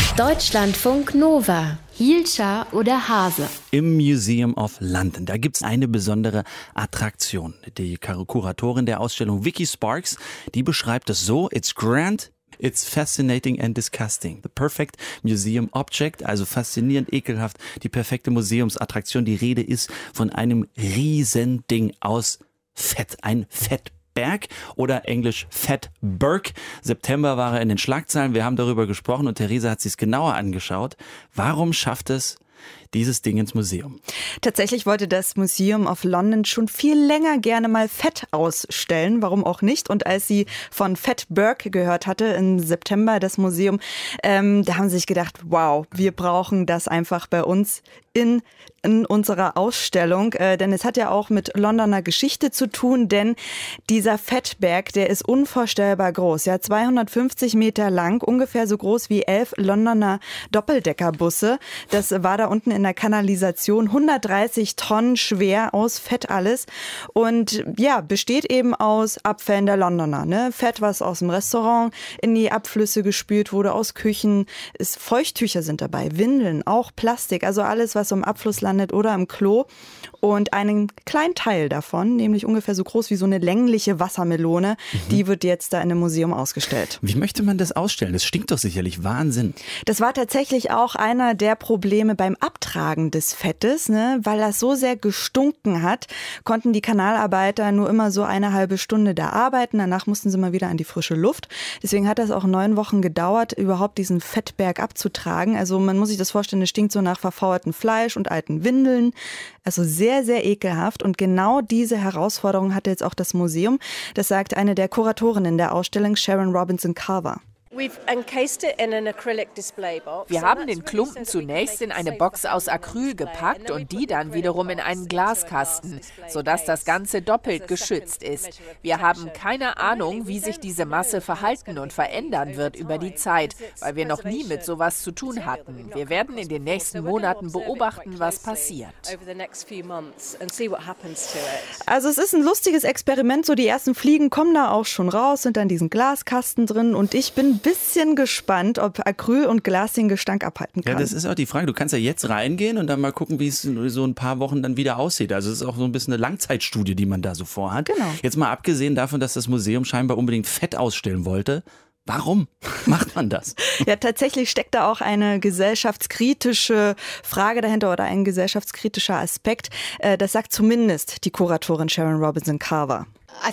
Deutschlandfunk Nova. Hielscher oder Hase? Im Museum of London, da gibt's eine besondere Attraktion. Die Kuratorin der Ausstellung, Vicky Sparks, die beschreibt es so: It's grand, it's fascinating and disgusting. The perfect museum object, also faszinierend, ekelhaft, die perfekte Museumsattraktion. Die Rede ist von einem Riesending aus Fett, ein Fettberg oder englisch Fatberg. September war er in den Schlagzeilen, wir haben darüber gesprochen und Theresa hat sich es genauer angeschaut. Warum schafft es dieses Ding ins Museum? Tatsächlich wollte das Museum of London schon viel länger gerne mal Fett ausstellen, warum auch nicht. Und als sie von Fatberg gehört hatte im September, das Museum, da haben sie sich gedacht, wow, wir brauchen das einfach bei uns in unserer Ausstellung, denn es hat ja auch mit Londoner Geschichte zu tun, denn dieser Fettberg, der ist unvorstellbar groß, ja, 250 Meter lang, ungefähr so groß wie 11 Londoner Doppeldeckerbusse. Das war da unten in der Kanalisation, 130 Tonnen schwer, aus Fett alles, und ja, besteht eben aus Abfällen der Londoner, ne? Fett, was aus dem Restaurant in die Abflüsse gespült wurde, aus Küchen, Feuchttücher sind dabei, Windeln, auch Plastik, also alles, was im Abfluss landet oder im Klo. Und einen kleinen Teil davon, nämlich ungefähr so groß wie so eine längliche Wassermelone, die wird jetzt da in einem Museum ausgestellt. Wie möchte man das ausstellen? Das stinkt doch sicherlich Wahnsinn. Das war tatsächlich auch einer der Probleme beim Abtragen des Fettes, ne? Weil das so sehr gestunken hat, konnten die Kanalarbeiter nur immer so eine halbe Stunde da arbeiten. Danach mussten sie mal wieder an die frische Luft. Deswegen hat das auch 9 Wochen gedauert, überhaupt diesen Fettberg abzutragen. Also man muss sich das vorstellen, es stinkt so nach verfauertem Fleisch und alten Windeln. Also sehr, sehr ekelhaft. Und genau diese Herausforderung hatte jetzt auch das Museum. Das sagt eine der Kuratorinnen der Ausstellung, Sharon Robinson-Carver. Wir haben den Klumpen zunächst in eine Box aus Acryl gepackt und die dann wiederum in einen Glaskasten, sodass das Ganze doppelt geschützt ist. Wir haben keine Ahnung, wie sich diese Masse verhalten und verändern wird über die Zeit, weil wir noch nie mit sowas zu tun hatten. Wir werden in den nächsten Monaten beobachten, was passiert. Also es ist ein lustiges Experiment, so die ersten Fliegen kommen da auch schon raus, sind an diesen Glaskasten drin, und ich bin bisschen gespannt, ob Acryl und Glas den Gestank abhalten kann. Ja, das ist auch die Frage. Du kannst ja jetzt reingehen und dann mal gucken, wie es so ein paar Wochen dann wieder aussieht. Also es ist auch so ein bisschen eine Langzeitstudie, die man da so vorhat. Genau. Jetzt mal abgesehen davon, dass das Museum scheinbar unbedingt Fett ausstellen wollte. Warum macht man das? Ja, tatsächlich steckt da auch eine gesellschaftskritische Frage dahinter oder ein gesellschaftskritischer Aspekt. Das sagt zumindest die Kuratorin Sharon Robinson-Carver.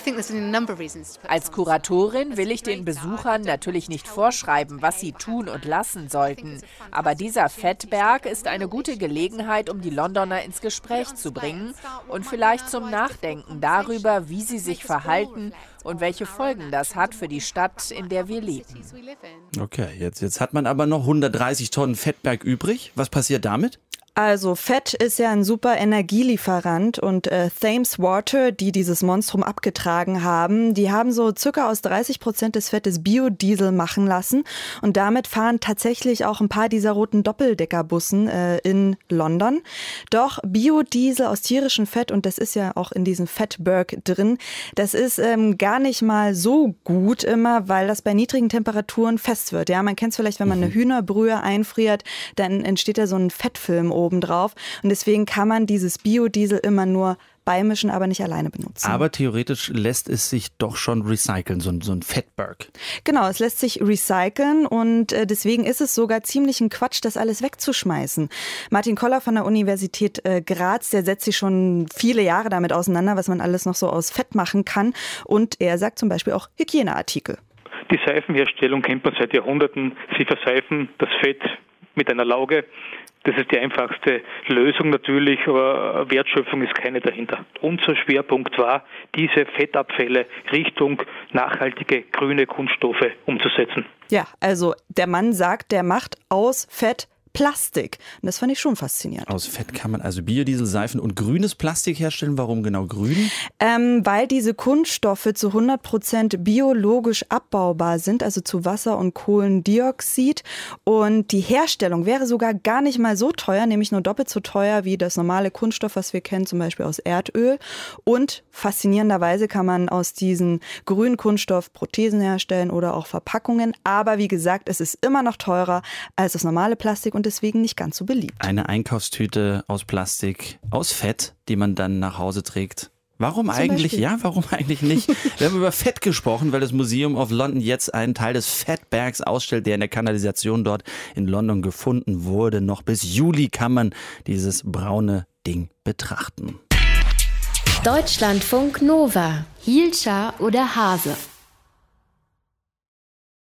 Als Kuratorin will ich den Besuchern natürlich nicht vorschreiben, was sie tun und lassen sollten. Aber dieser Fettberg ist eine gute Gelegenheit, um die Londoner ins Gespräch zu bringen und vielleicht zum Nachdenken darüber, wie sie sich verhalten und welche Folgen das hat für die Stadt, in der wir leben. Okay, jetzt hat man aber noch 130 Tonnen Fettberg übrig. Was passiert damit? Also Fett ist ja ein super Energielieferant, und Thames Water, die dieses Monstrum abgetragen haben, die haben so circa aus 30% des Fettes Biodiesel machen lassen, und damit fahren tatsächlich auch ein paar dieser roten Doppeldeckerbussen in London. Doch Biodiesel aus tierischem Fett, und das ist ja auch in diesem Fatberg drin, das ist gar nicht mal so gut immer, weil das bei niedrigen Temperaturen fest wird. Ja, man kennt es vielleicht, wenn man eine Hühnerbrühe einfriert, dann entsteht da so ein Fettfilm oben drauf, und deswegen kann man dieses Biodiesel immer nur beimischen, aber nicht alleine benutzen. Aber theoretisch lässt es sich doch schon recyceln, so ein Fatberg. Genau, es lässt sich recyceln, und deswegen ist es sogar ziemlich ein Quatsch, das alles wegzuschmeißen. Martin Koller von der Universität Graz, der setzt sich schon viele Jahre damit auseinander, was man alles noch so aus Fett machen kann, und er sagt zum Beispiel auch Hygieneartikel. Die Seifenherstellung kennt man seit Jahrhunderten. Sie verseifen das Fett mit einer Lauge. Das ist die einfachste Lösung natürlich, aber Wertschöpfung ist keine dahinter. Unser Schwerpunkt war, diese Fettabfälle Richtung nachhaltige grüne Kunststoffe umzusetzen. Ja, also der Mann sagt, der macht aus Fett Plastik. Und das fand ich schon faszinierend. Aus Fett kann man also Biodieselseifen und grünes Plastik herstellen. Warum genau grün? Weil diese Kunststoffe zu 100% biologisch abbaubar sind, also zu Wasser und Kohlendioxid. Und die Herstellung wäre sogar gar nicht mal so teuer, nämlich nur doppelt so teuer wie das normale Kunststoff, was wir kennen, zum Beispiel aus Erdöl. Und faszinierenderweise kann man aus diesen grünen Kunststoff Prothesen herstellen oder auch Verpackungen. Aber wie gesagt, es ist immer noch teurer als das normale Plastik und deswegen nicht ganz so beliebt. Eine Einkaufstüte aus Plastik, aus Fett, die man dann nach Hause trägt. Warum eigentlich? Ja, warum eigentlich nicht? Wir haben über Fett gesprochen, weil das Museum of London jetzt einen Teil des Fettbergs ausstellt, der in der Kanalisation dort in London gefunden wurde. Noch bis Juli kann man dieses braune Ding betrachten. Deutschlandfunk Nova. Hielscher oder Hase?